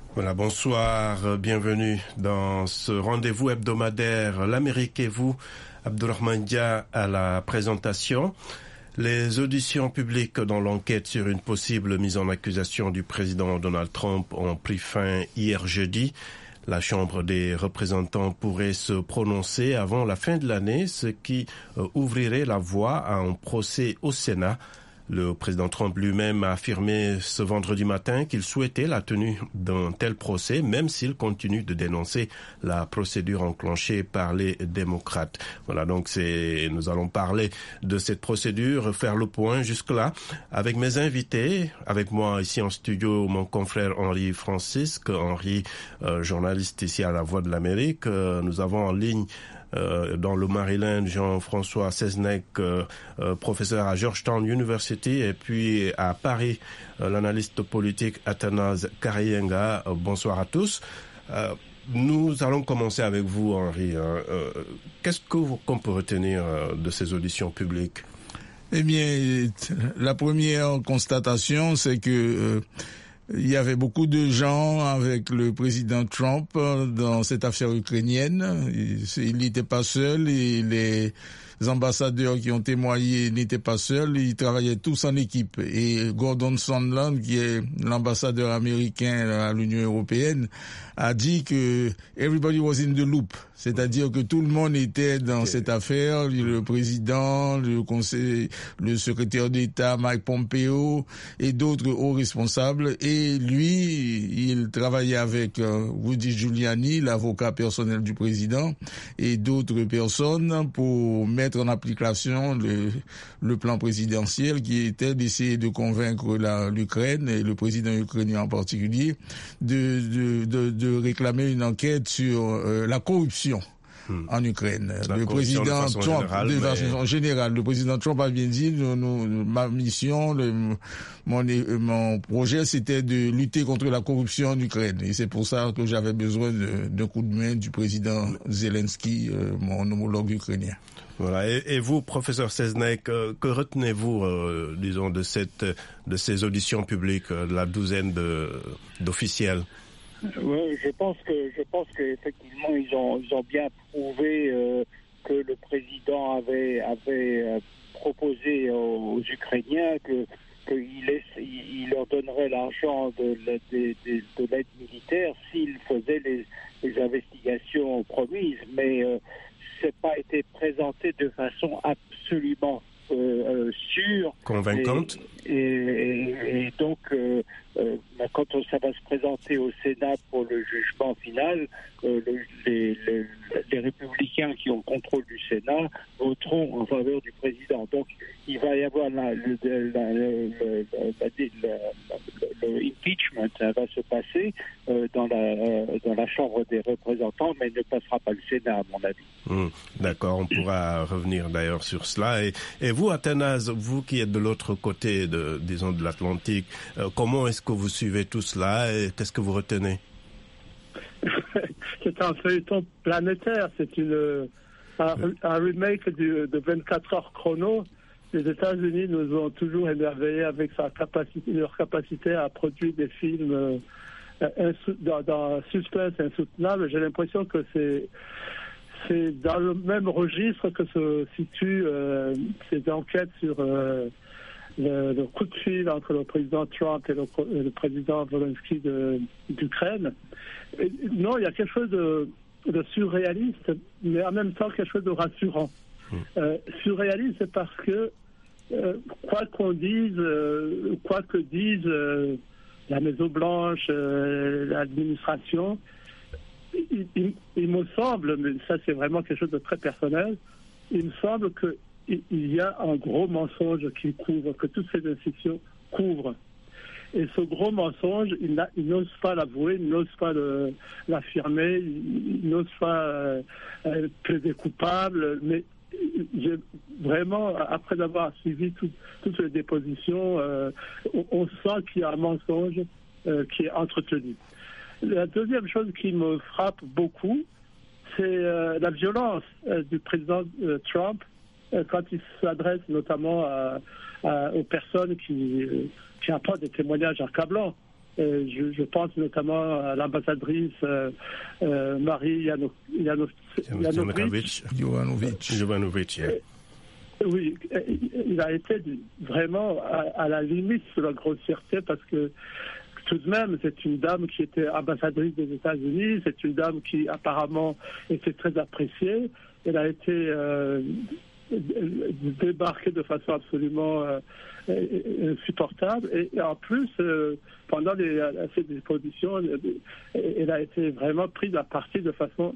Voilà, bonsoir, bienvenue dans ce rendez-vous hebdomadaire. L'Amérique et vous, Abdourahmane Dia à la présentation. Les auditions publiques dans l'enquête sur une possible mise en accusation du président Donald Trump ont pris fin hier jeudi. La Chambre des représentants pourrait se prononcer avant la fin de l'année, ce qui ouvrirait la voie à un procès au Sénat. Le président Trump lui-même a affirmé ce vendredi matin qu'il souhaitait la tenue d'un tel procès, même s'il continue de dénoncer la procédure enclenchée par les démocrates. Voilà, donc nous allons parler de cette procédure, faire le point jusque-là avec mes invités. Avec moi ici en studio, mon confrère Henri Francisque, journaliste ici à La Voix de l'Amérique. Nous avons en ligne dans le Maryland, Jean-François Seznec, professeur à Georgetown University, et puis à Paris, l'analyste politique Athanase Karayenga. Bonsoir à tous. Nous allons commencer avec vous, Henri. Qu'est-ce qu'on peut retenir de ces auditions publiques? Eh bien, la première constatation, c'est que il y avait beaucoup de gens avec le président Trump dans cette affaire ukrainienne. Il n'était pas seul et les ambassadeurs qui ont témoigné n'étaient pas seuls. Ils travaillaient tous en équipe. Et Gordon Sondland, qui est l'ambassadeur américain à l'Union européenne, a dit que everybody was in the loop. C'est-à-dire que tout le monde était dans cette affaire, le président, le conseil, le secrétaire d'État Mike Pompeo et d'autres hauts responsables. Et lui, il travaillait avec Rudy Giuliani, l'avocat personnel du président, et d'autres personnes pour mettre en application le plan présidentiel qui était d'essayer de convaincre l'Ukraine, et le président ukrainien en particulier, de réclamer une enquête sur la corruption en Ukraine. Le président Trump, de façon générale, le président Trump a bien dit, ma mission, mon projet, c'était de lutter contre la corruption en Ukraine. Et c'est pour ça que j'avais besoin d'un coup de main du président Zelensky, mon homologue ukrainien. Voilà. Et vous, professeur Seznec, que retenez-vous, disons, de ces auditions publiques, de la douzaine d'officiels? Oui, je pense que effectivement ils ont bien prouvé que le président avait proposé aux Ukrainiens qu'il leur donnerait l'argent de l'aide militaire s'ils faisaient les investigations promises, mais c'est pas été présenté de façon absolument sûre, convaincante, et donc quand ça va se présenter au Sénat pour le jugement final, les républicains qui ont le contrôle du Sénat voteront en faveur du président. Donc il va y avoir le impeachment va se passer dans la Chambre des représentants, mais il ne passera pas le Sénat, à mon avis. D'accord, on pourra revenir d'ailleurs sur cela. Et vous, Athanase, vous qui êtes de l'autre côté de l'Atlantique, comment est-ce que vous suivez tout cela et qu'est-ce que vous retenez? C'est un feuilleton planétaire, c'est un remake de 24 heures chrono. Les États-Unis nous ont toujours émerveillés avec leur capacité à produire des films dans suspense insoutenable. J'ai l'impression que c'est dans le même registre que se situent ces enquêtes sur le coup de fil entre le président Trump et le président Zelensky d'Ukraine. Non, il y a quelque chose de surréaliste, mais en même temps quelque chose de rassurant. Surréaliste, c'est parce que quoi que dise la Maison-Blanche, l'administration, il me semble, mais ça c'est vraiment quelque chose de très personnel, il me semble qu'il y a un gros mensonge que toutes ces institutions couvrent. Et ce gros mensonge, il n'ose pas l'avouer, il n'ose pas l'affirmer, il n'ose pas plaider coupable, mais vraiment, après avoir suivi toutes les dépositions, on sent qu'il y a un mensonge qui est entretenu. La deuxième chose qui me frappe beaucoup, c'est la violence du président Trump quand il s'adresse notamment aux personnes qui apportent des témoignages accablants. Je pense notamment à l'ambassadrice Marie Jovanovic. Oui, il a été vraiment à la limite de la grossièreté parce que tout de même, c'est une dame qui était ambassadrice des États-Unis, c'est une dame qui apparemment était très appréciée. Elle a été débarquée de façon absolument insupportable. Et en plus, pendant ces dispositions, elle a été vraiment prise à partie de façon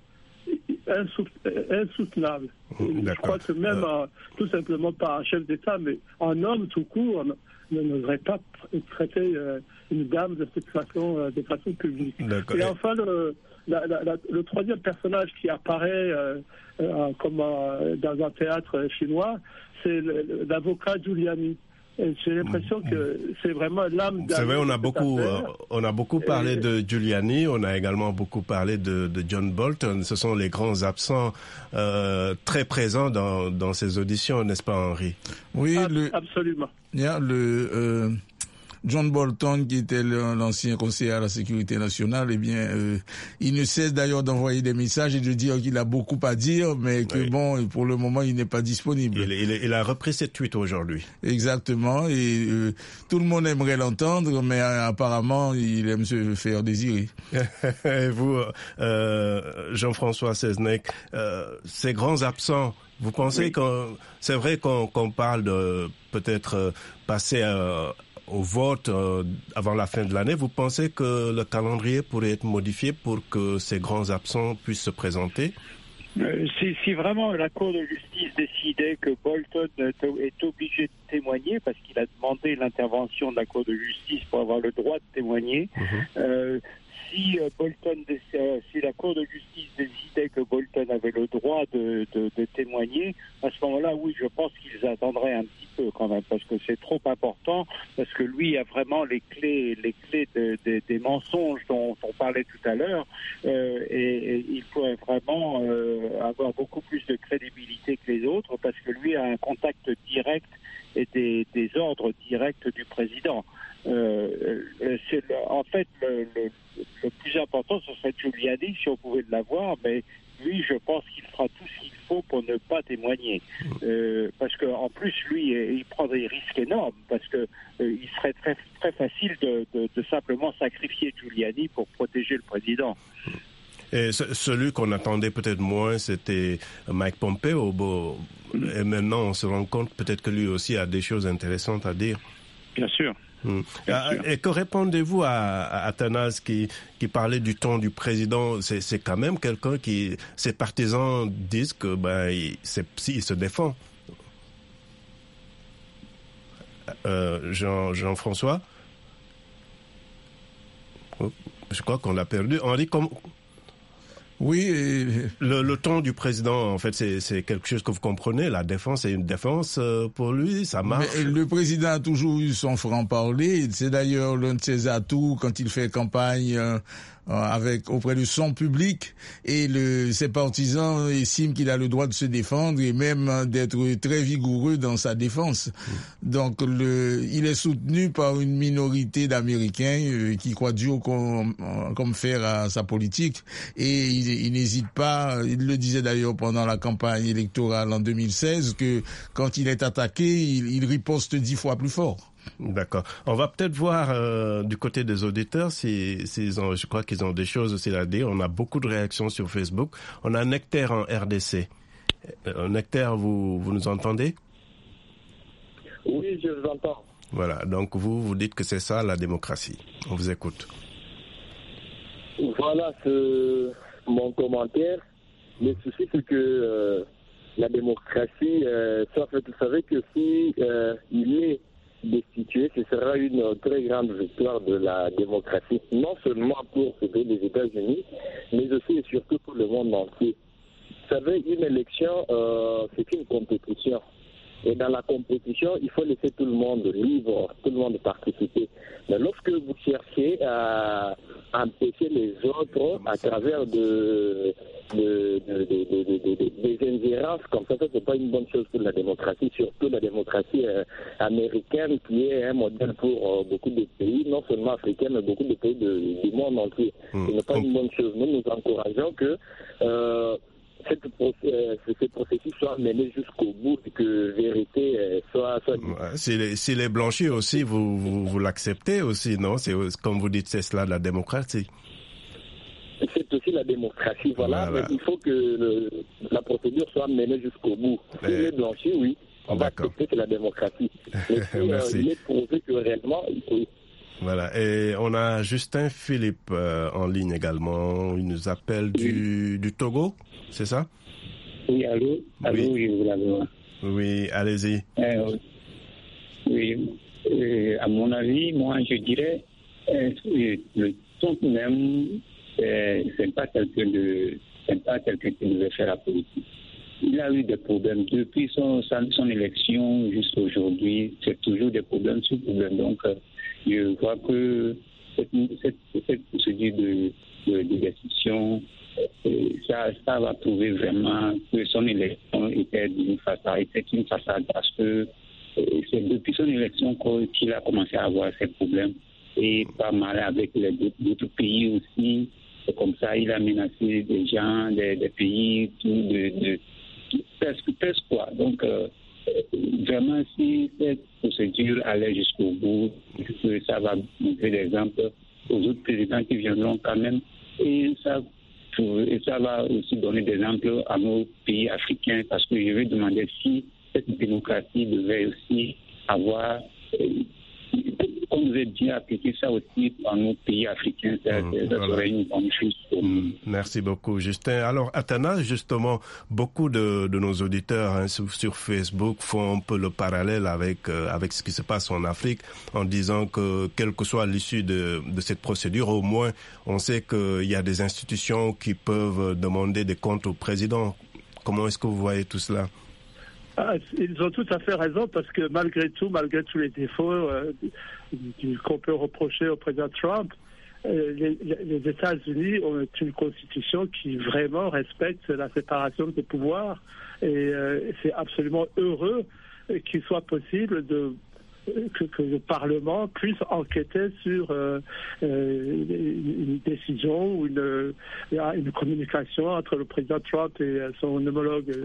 insoutenable. Je crois que même tout simplement pas un chef d'État, mais un homme tout court n'oserait pas traiter une dame de cette façon, de façon publique. Et enfin, le troisième personnage qui apparaît comme dans un théâtre chinois, c'est l'avocat Giuliani. Et j'ai l'impression que c'est vraiment l'âme. C'est vrai, on a beaucoup parlé de Giuliani, on a également beaucoup parlé de John Bolton. Ce sont les grands absents très présents dans ces auditions, n'est-ce pas, Henri? Oui, absolument. Il y a John Bolton, qui était l'ancien conseiller à la sécurité nationale, eh bien, il ne cesse d'ailleurs d'envoyer des messages et de dire qu'il a beaucoup à dire, mais que bon, pour le moment, il n'est pas disponible. Il a repris cette tweet aujourd'hui. Exactement, et tout le monde aimerait l'entendre, mais apparemment, il aime se faire désirer. Et vous, Jean-François Seznec, ces grands absents, vous pensez que c'est vrai qu'on parle de peut-être passer au vote avant la fin de l'année, vous pensez que le calendrier pourrait être modifié pour que ces grands absents puissent se présenter? Si vraiment la Cour de justice décidait que Bolton est obligé de témoigner, parce qu'il a demandé l'intervention de la Cour de justice pour avoir le droit de témoigner, si la Cour de justice décidait que Bolton avait le droit de témoigner, à ce moment-là, oui, je pense qu'ils attendraient un petit peu quand même, parce que c'est trop important, parce que lui a vraiment les clés des mensonges dont on parlait tout à l'heure, et il pourrait vraiment avoir beaucoup plus de crédibilité que les autres, parce que lui a un contact direct et des ordres directs du président. En fait, le plus important, ce serait Giuliani, si on pouvait l'avoir, mais lui, je pense qu'il fera tout ce qu'il faut pour ne pas témoigner. Parce qu'en plus, lui, il prend des risques énormes, parce que il serait très, très facile de simplement sacrifier Giuliani pour protéger le président. Et celui qu'on attendait peut-être moins, c'était Mike Pompeo. Et maintenant, on se rend compte peut-être que lui aussi a des choses intéressantes à dire. Bien sûr. Et que répondez-vous à Athanase qui parlait du ton du président? C'est quand même quelqu'un qui, ses partisans disent que il se défend. Jean-François, je crois qu'on l'a perdu. Henri, oui. Le ton du président, en fait, c'est quelque chose que vous comprenez. La défense, c'est une défense pour lui, ça marche. Mais le président a toujours eu son franc-parler. C'est d'ailleurs l'un de ses atouts quand il fait campagne auprès de son public, et ses partisans estiment qu'il a le droit de se défendre et même d'être très vigoureux dans sa défense. Donc il est soutenu par une minorité d'Américains qui croient dur comme fer à sa politique, et il n'hésite pas, il le disait d'ailleurs pendant la campagne électorale en 2016, que quand il est attaqué, il riposte 10 fois plus fort. D'accord. On va peut-être voir du côté des auditeurs je crois qu'ils ont des choses aussi à dire. On a beaucoup de réactions sur Facebook. On a Nectaire en RDC. Nectaire, vous nous entendez? Oui, je vous entends. Voilà. Donc vous dites que c'est ça la démocratie. On vous écoute. Voilà mon commentaire. Le souci, c'est que la démocratie, vous savez que si il est destitué, ce sera une très grande victoire de la démocratie, non seulement pour les États-Unis, mais aussi et surtout pour le monde entier. Vous savez, une élection, c'est une compétition. Et dans la compétition, il faut laisser tout le monde libre, tout le monde participer. Mais lorsque vous cherchez à empêcher les autres à travers des ingérences comme ça, c'est pas une bonne chose pour la démocratie, surtout la démocratie américaine qui est un modèle pour beaucoup de pays, non seulement africains, mais beaucoup de pays du monde entier. Ce n'est pas une bonne chose. Nous encourageons que ce processus soit mené jusqu'au bout et que vérité soit S'il est blanchi aussi, vous l'acceptez aussi, non? C'est comme vous dites, c'est cela la démocratie. C'est aussi la démocratie, voilà. Mais il faut que la procédure soit menée jusqu'au bout. S'il est blanchi, oui, on va accepter que la démocratie. Mais si il est prouvé que réellement, il faut... Voilà, et on a Justin Philippe en ligne également. Il nous appelle du Togo, c'est ça? Oui, allô? Allô, oui, vous l'avez. Oui, allez-y. Oui, à mon avis, moi, je dirais, le Trump même, c'est pas quelqu'un qui devait faire la politique. Il a eu des problèmes depuis son élection jusqu'à aujourd'hui. C'est toujours des problèmes sur problèmes. Donc, je vois que cette procédure de destitution, ça va prouver vraiment que son élection était une façade parce que c'est depuis son élection qu'il a commencé à avoir ces problèmes et pas mal avec d'autres pays aussi. Et comme ça, il a menacé des gens, des pays, presque quoi. Donc, vraiment, si cette procédure allait jusqu'au bout, ça va montrer l'exemple aux autres présidents qui viendront quand même. Et ça va aussi donner des exemples à nos pays africains, parce que je vais demander si cette démocratie devait aussi avoir, comme vous avez dit, appliquer ça aussi dans nos pays africains. Ça serait une bonne chose. Merci beaucoup, Justin. Alors, Athanas, justement, beaucoup de nos auditeurs sur Facebook font un peu le parallèle avec ce qui se passe en Afrique, en disant que, quelle que soit l'issue de cette procédure, au moins, on sait qu'il y a des institutions qui peuvent demander des comptes au président. Comment est-ce que vous voyez tout cela? Ils ont tout à fait raison, parce que malgré tous les défauts qu'on peut reprocher au président Trump, les États-Unis ont une constitution qui vraiment respecte la séparation des pouvoirs, et c'est absolument heureux qu'il soit possible que le Parlement puisse enquêter sur une décision ou une communication entre le président Trump et son homologue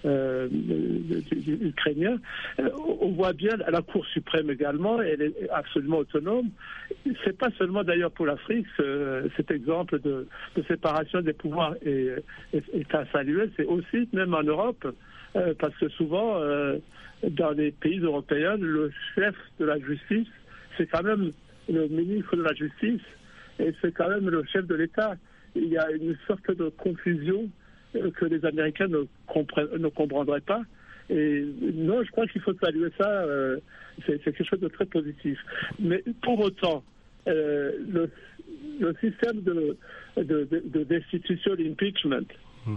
ukrainien. On voit bien la Cour suprême également, elle est absolument autonome. C'est pas seulement d'ailleurs pour l'Afrique, cet exemple de séparation des pouvoirs est à saluer, c'est aussi même en Europe, parce que souvent dans les pays européens, le chef de la justice, c'est quand même le ministre de la Justice, et c'est quand même le chef de l'État. Il y a une sorte de confusion que les Américains ne comprendraient pas. Et non, je crois qu'il faut saluer ça, c'est quelque chose de très positif. Mais pour autant, le système de destitution, d'impeachment,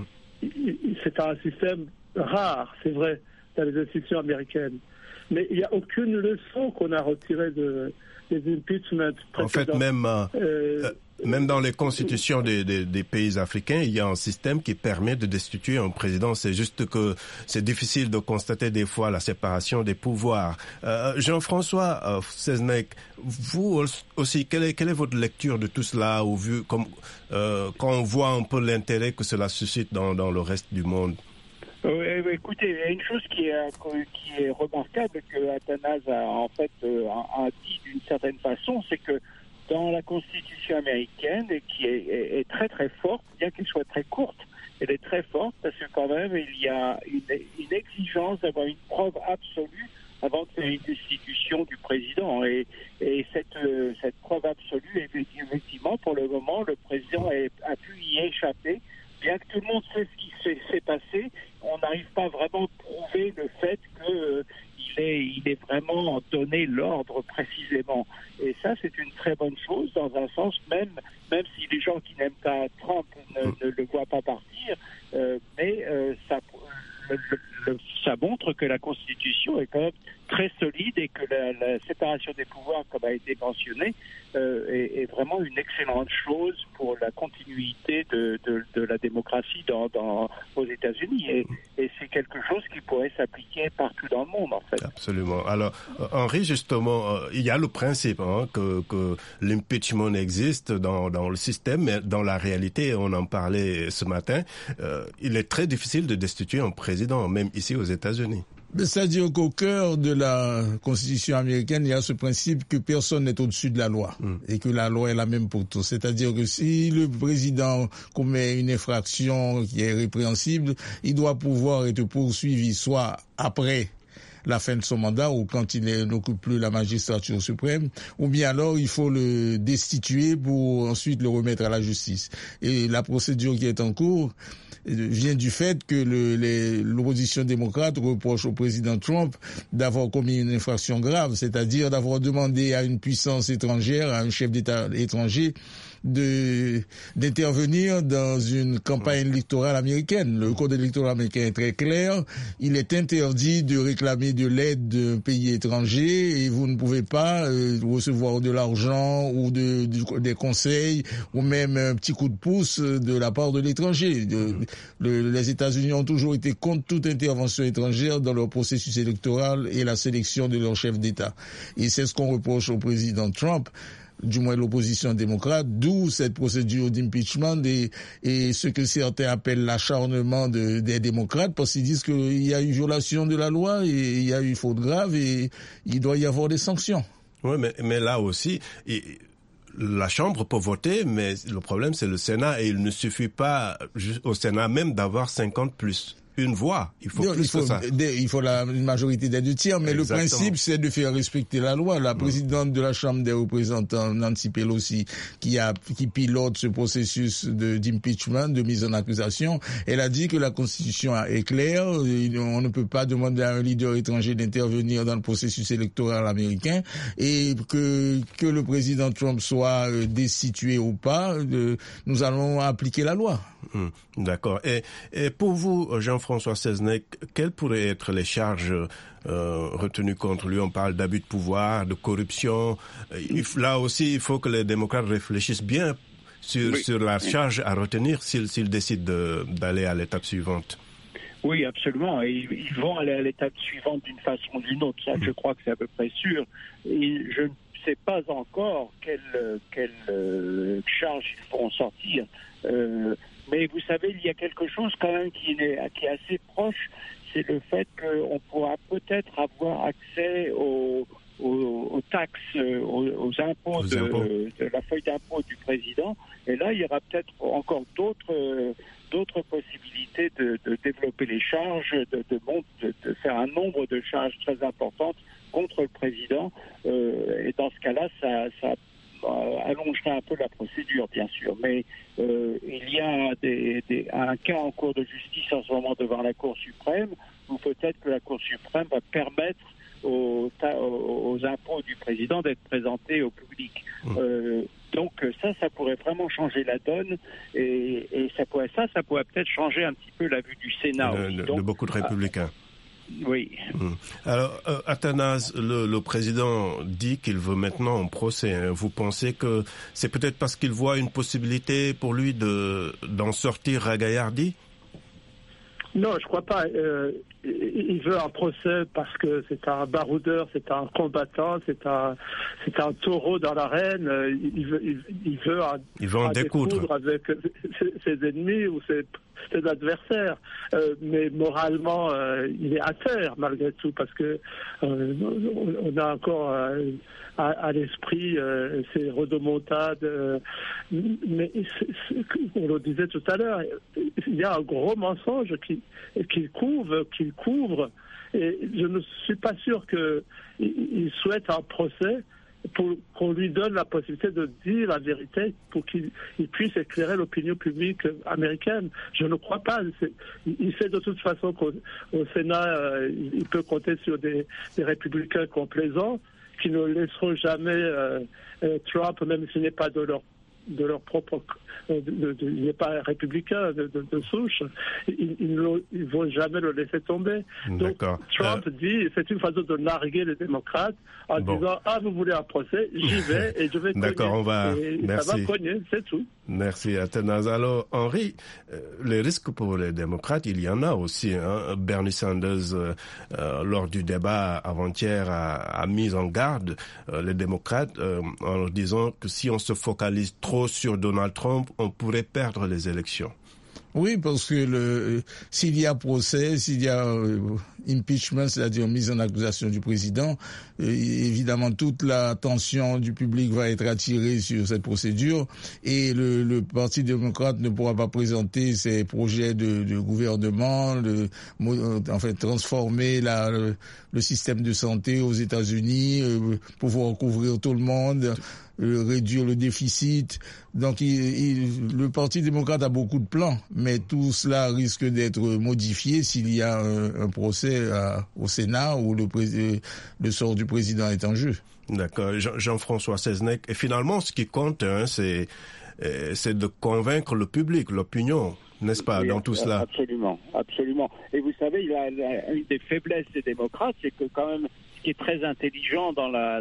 c'est un système rare, c'est vrai, dans les institutions américaines. Mais il n'y a aucune leçon qu'on a retirée des impeachments précédents. En fait, même dans les constitutions des pays africains, il y a un système qui permet de destituer un président. C'est juste que c'est difficile de constater des fois la séparation des pouvoirs. Jean-François Seznec, vous aussi, quelle est votre lecture de tout cela, quand on voit un peu l'intérêt que cela suscite dans le reste du monde? Oui, écoutez, il y a une chose qui est remarquable, que Athanas a dit d'une certaine façon, c'est que dans la Constitution américaine, qui est très très forte, bien qu'elle soit très courte, elle est très forte, parce que quand même il y a une exigence d'avoir une preuve absolue avant de faire une destitution du président. Et cette preuve absolue, effectivement, pour le moment, le président a pu y échapper. Bien que tout le monde sait ce qui s'est passé, on n'arrive pas vraiment à prouver le fait qu'il est vraiment donné l'ordre précisément. Et ça, c'est une très bonne chose, dans un sens, même si les gens qui n'aiment pas Trump ne le voient pas partir, mais ça montre que la Constitution est quand même très solide et que la séparation des pouvoirs, comme a été mentionné, est vraiment une excellente chose pour la continuité de la démocratie aux États-Unis. Et c'est quelque chose qui pourrait s'appliquer partout dans le monde, en fait. Absolument. Alors, Henri, justement, il y a le principe que l'impeachment existe dans le système, mais dans la réalité, on en parlait ce matin, il est très difficile de destituer un président, même ici aux États-Unis. C'est-à-dire qu'au cœur de la Constitution américaine, il y a ce principe que personne n'est au-dessus de la loi et que la loi est la même pour tous. C'est-à-dire que si le président commet une infraction qui est répréhensible, il doit pouvoir être poursuivi soit après la fin de son mandat ou quand il n'occupe plus la magistrature suprême, ou bien alors il faut le destituer pour ensuite le remettre à la justice. Et la procédure qui est en cours vient du fait que l'opposition démocrate reproche au président Trump d'avoir commis une infraction grave, c'est-à-dire d'avoir demandé à une puissance étrangère, à un chef d'État étranger, d'intervenir dans une campagne électorale américaine. Le code électoral américain est très clair. Il est interdit de réclamer de l'aide d'un pays étranger et vous ne pouvez pas recevoir de l'argent ou des conseils ou même un petit coup de pouce de la part de l'étranger. Les États-Unis ont toujours été contre toute intervention étrangère dans leur processus électoral et la sélection de leur chef d'État. Et c'est ce qu'on reproche au président Trump, du moins l'opposition démocrate, d'où cette procédure d'impeachment et ce que certains appellent l'acharnement des démocrates, parce qu'ils disent qu'il y a eu violation de la loi et il y a eu faute grave et il doit y avoir des sanctions. Oui, mais là aussi, la Chambre peut voter, mais le problème c'est le Sénat et il ne suffit pas au Sénat même d'avoir 50 plus une voix. Il faut plus que ça. Il faut une majorité des 2/3, mais exactement. Le principe, c'est de faire respecter la loi. La présidente de la Chambre des représentants, Nancy Pelosi, qui pilote ce processus d'impeachment, de mise en accusation, elle a dit que la Constitution est claire. On ne peut pas demander à un leader étranger d'intervenir dans le processus électoral américain et que le président Trump soit destitué ou pas, nous allons appliquer la loi. D'accord. Et pour vous, Jean-François Seznec, quelles pourraient être les charges retenues contre lui? On parle d'abus de pouvoir, de corruption. Là aussi, il faut que les démocrates réfléchissent bien sur la charge à retenir s'ils décident d'aller à l'étape suivante. Oui, absolument. Et ils vont aller à l'étape suivante d'une façon ou d'une autre. Ça, je crois que c'est à peu près sûr. Et je ne sais pas encore quelle charge ils feront sortir. Mais vous savez, il y a quelque chose quand même qui est assez proche, c'est le fait qu'on pourra peut-être avoir accès aux taxes, aux impôts de la feuille d'impôt du président. Et là, il y aura peut-être encore d'autres possibilités de développer les charges, de faire un nombre de charges très importantes contre le président. Et dans ce cas-là, ça allongerait un peu la procédure, bien sûr. Mais il y a un cas en cours de justice en ce moment devant la Cour suprême, où peut-être que la Cour suprême va permettre aux impôts du président d'être présentés au public. Donc ça pourrait vraiment changer la donne et ça pourrait peut-être changer un petit peu la vue du Sénat. De beaucoup de républicains. Oui. Alors, Athanase, le président dit qu'il veut maintenant un procès. Vous pensez que c'est peut-être parce qu'il voit une possibilité pour lui d'en sortir ragaillardi? Non, je crois pas. Il veut un procès parce que c'est un baroudeur, c'est un combattant, c'est un taureau dans l'arène. Il veut en découdre avec ses ennemis ou ses adversaires. Mais moralement, il est à terre malgré tout parce que on a encore à l'esprit ces rodomontades. Mais on le disait tout à l'heure, il y a un gros mensonge qu'il couvre. Et je ne suis pas sûr qu'il souhaite un procès pour qu'on lui donne la possibilité de dire la vérité pour qu'il puisse éclairer l'opinion publique américaine. Je ne crois pas. Il sait de toute façon qu'au Sénat, il peut compter sur des républicains complaisants qui ne laisseront jamais Trump, même s'il n'est pas de leur de leur propre, il n'est pas républicain de souche, ils ne vont jamais le laisser tomber. Donc Trump dit, c'est une façon de narguer les démocrates en disant vous voulez un procès, j'y vais et je vais cogner. D'accord, merci. Ça va cogner, c'est tout. Merci Athanase. Alors Henri, les risques pour les démocrates, il y en a aussi. Bernie Sanders, lors du débat avant-hier, a mis en garde les démocrates en leur disant que si on se focalise trop sur Donald Trump, on pourrait perdre les élections. Oui, parce que s'il y a procès, s'il y a impeachment, c'est-à-dire mise en accusation du président, évidemment toute l'attention du public va être attirée sur cette procédure et le Parti démocrate ne pourra pas présenter ses projets de gouvernement, transformer le système de santé aux États-Unis, pouvoir couvrir tout le monde, réduire le déficit. Donc le Parti démocrate a beaucoup de plans, mais tout cela risque d'être modifié s'il y a un procès au Sénat où le sort du président est en jeu. D'accord. Jean-François Seznec. Et finalement, ce qui compte, c'est de convaincre le public, l'opinion, n'est-ce pas, dans tout cela? Absolument, absolument. Et vous savez, une des faiblesses des démocrates, c'est que quand même, ce qui est très intelligent dans la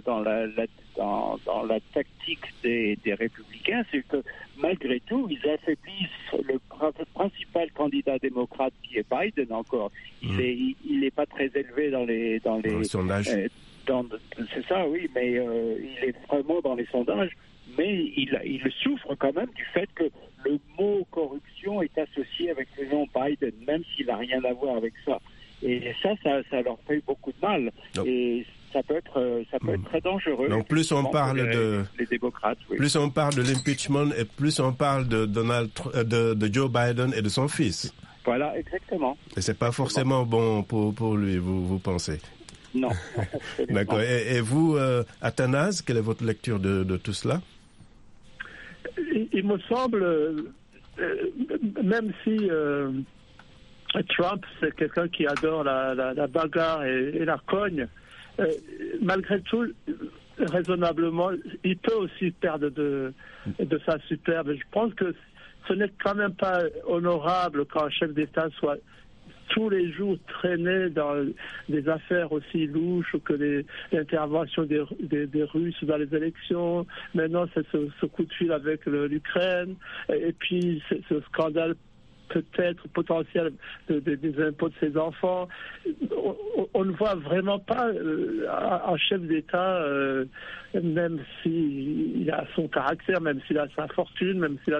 tactique des républicains, c'est que malgré tout, ils affaiblissent le principal candidat démocrate qui est Biden encore. Il n'est pas très élevé dans les sondages. C'est ça, oui, mais il est vraiment dans les sondages. Mais il souffre quand même du fait que le mot corruption est associé avec le nom Biden, même s'il n'a rien à voir avec ça. Et ça leur fait beaucoup de mal. Donc, et ça peut être très dangereux. Donc plus on parle les démocrates, oui. Plus on parle de l'impeachment et plus on parle de Joe Biden et de son fils. Voilà, exactement. Et c'est pas forcément bon pour lui, vous pensez? Non. D'accord. Et vous, Athanase, quelle est votre lecture de tout cela? Il me semble, même si Trump, c'est quelqu'un qui adore la bagarre et la cogne, malgré tout, raisonnablement, il peut aussi perdre de sa superbe. Je pense que ce n'est quand même pas honorable quand un chef d'État soit tous les jours traîné dans des affaires aussi louches que l'intervention des Russes dans les élections. Maintenant, c'est ce coup de fil avec l'Ukraine. Et puis, ce scandale peut-être potentiel des impôts de ses enfants. On ne voit vraiment pas un chef d'État, même s'il a son caractère, même s'il a sa fortune, même s'il a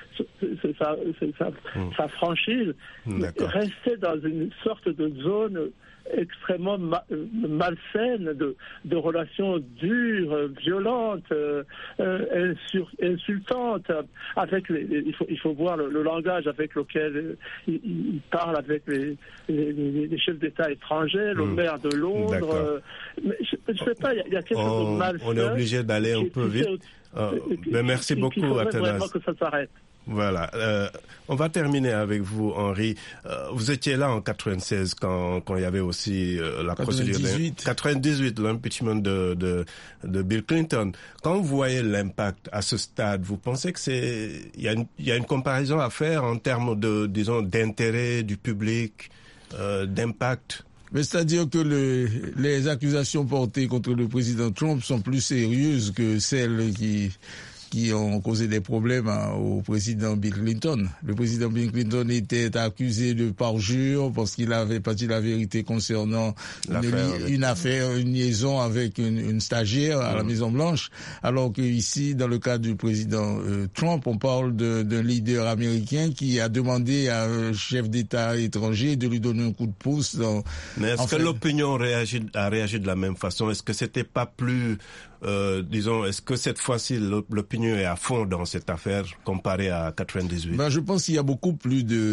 sa franchise, rester dans une sorte de zone extrêmement malsaine, de relations dures, violentes, insultantes. Avec il faut voir le langage avec lequel il parle avec les chefs d'État étrangers, le maire de Londres. Mais je sais pas, il y a quelque chose de malsain. On est obligé d'aller un peu vite. Mais merci beaucoup, Athanase. Vraiment que ça s'arrête. Voilà. On va terminer avec vous, Henri. Vous étiez là en 96 quand il y avait aussi la procédure 98, l'impeachment de Bill Clinton. Quand vous voyez l'impact à ce stade, vous pensez que il y a une comparaison à faire en termes d'intérêt du public, d'impact? Mais c'est-à-dire que les accusations portées contre le président Trump sont plus sérieuses que celles qui ont causé des problèmes au président Bill Clinton. Le président Bill Clinton était accusé de parjure parce qu'il avait pas dit la vérité concernant une liaison avec une stagiaire à la Maison-Blanche, alors que ici, dans le cas du président Trump, on parle d'un leader américain qui a demandé à un chef d'État étranger de lui donner un coup de pouce. Mais est-ce que l'opinion a réagi de la même façon? Est-ce que c'était pas plus est-ce que cette fois-ci l'opinion est à fond dans cette affaire comparée à 98? Je pense qu'il y a beaucoup plus de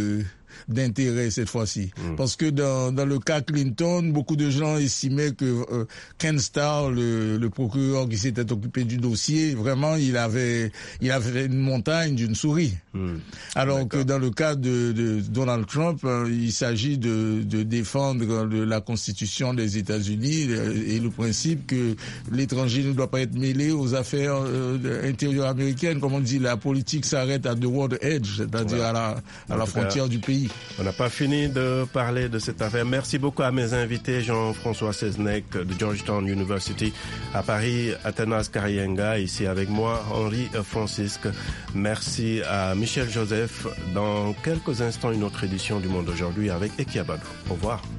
d'intérêt cette fois-ci. Parce que dans le cas Clinton, beaucoup de gens estimaient que Ken Starr, le procureur qui s'était occupé du dossier, vraiment il avait une montagne d'une souris. Alors que dans le cas de Donald Trump, il s'agit de défendre la Constitution des États-Unis et le principe que l'étranger ne doit pas être mêlé aux affaires intérieures américaines. Comme on dit, la politique s'arrête à the water edge, c'est-à-dire à la frontière du pays. On n'a pas fini de parler de cette affaire. Merci beaucoup à mes invités, Jean-François Seznec de Georgetown University à Paris, Athanas Karienga, ici avec moi, Henri Francisque. Merci à Michel Joseph. Dans quelques instants, une autre édition du Monde aujourd'hui avec Ekiabadou. Au revoir.